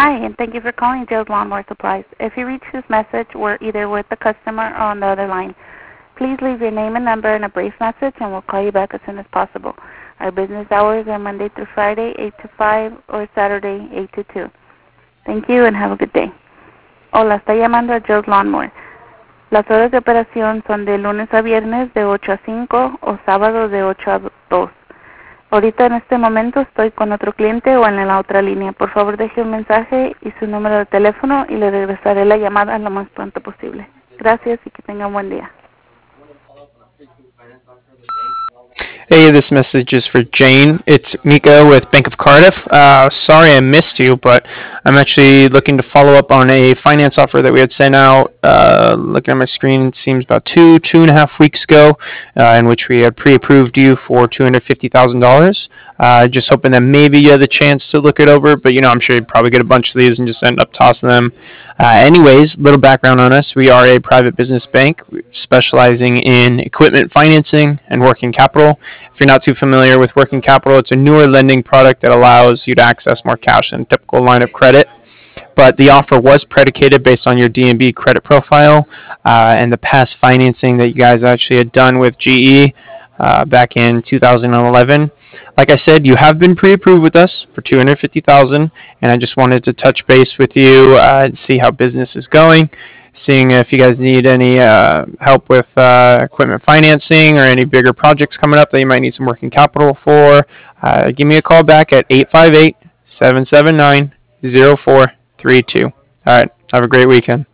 Hi, and thank you for calling Joe's Lawnmower Supplies. If you reach this message, we're either with the customer or on the other line. Please leave your name and number in a brief message, and we'll call you back as soon as possible. Our business hours are Monday through Friday, 8 to 5, or Saturday, 8 to 2. Thank you, and have a good day. Hola, está llamando a Joe's Lawnmower. Las horas de operación son de lunes a viernes de 8 a 5 o sábado de 8 a 2. Ahorita en este momento estoy con otro cliente o en la otra línea. Por favor, deje un mensaje y su número de teléfono y le regresaré la llamada lo más pronto posible. Gracias y que tenga un buen día. Hey, this message is for Jane. It's Mika with Bank of Cardiff. Sorry I missed you, but I'm actually looking to follow up on a finance offer that we had sent out. Looking at my screen, it seems about two and a half weeks ago, in which we had pre-approved you for $250,000. Just hoping that maybe you had the chance to look it over, but I'm sure you'd probably get a bunch of these and just end up tossing them. Anyways, little background on us. We are a private business bank specializing in equipment financing and working capital. If you're not too familiar with working capital, it's a newer lending product that allows you to access more cash than a typical line of credit. But the offer was predicated based on your D&B credit profile and the past financing that you guys actually had done with GE back in 2011. Like I said, you have been pre-approved with us for $250,000, and I just wanted to touch base with you and see how business is going, seeing if you guys need any help with equipment financing or any bigger projects coming up that you might need some working capital for. Give me a call back at 858-779-0432. All right, have a great weekend.